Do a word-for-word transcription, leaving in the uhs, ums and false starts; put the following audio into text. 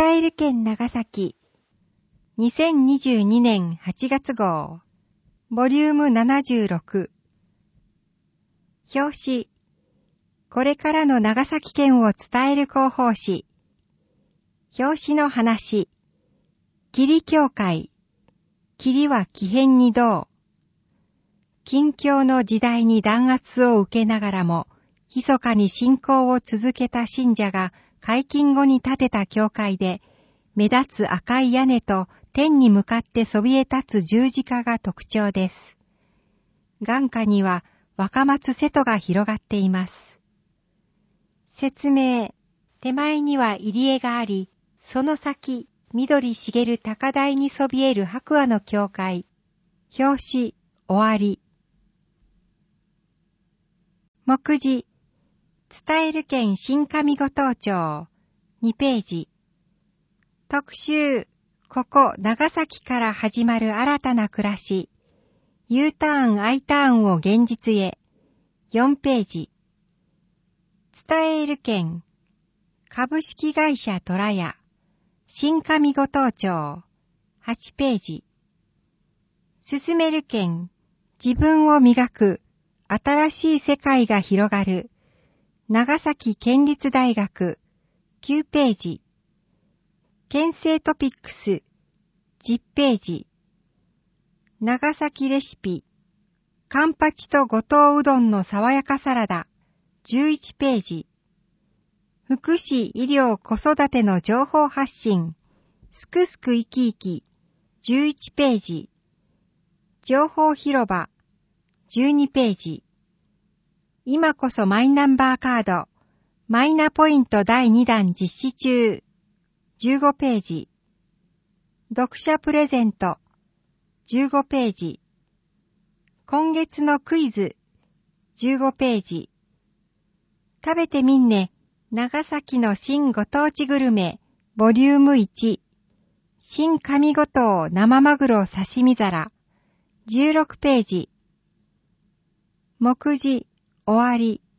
伝える県長崎にせんにじゅうにねんはちがつ号ボリュームななじゅうろく表紙これからの長崎県を伝える広報誌表紙の話霧教会霧は奇変にどう近況の時代に弾圧を受けながらも密かに信仰を続けた信者が解禁後に建てた教会で目立つ赤い屋根と天に向かってそびえ立つ十字架が特徴です。眼下には若松瀬戸が広がっています。説明、手前には入り江があり、その先、緑茂る高台にそびえる白亜の教会。表紙、終わり。目次、伝える県新上五島町。にページ。特集、ここ長崎から始まる新たな暮らし。U ターン I ターンを現実へ。よんページ。伝える県株式会社トラヤ新上五島町はちページ。進める県自分を磨く新しい世界が広がる長崎県立大学きゅうページ。県政トピックスじゅっページ。長崎レシピカンパチと五島うどんの爽やかサラダじゅういちページ。福祉医療子育ての情報発信すくすく生き生きじゅういちページ。情報広場じゅうにページ。今こそマイナンバーカードマイナポイントだいにだん実施中じゅうごページ。読者プレゼントじゅうごページ。今月のクイズじゅうごページ。食べてみんね長崎の新ご当地グルメボリュームいち新上五島生マグロ刺身皿じゅうろくページ。目次終わり。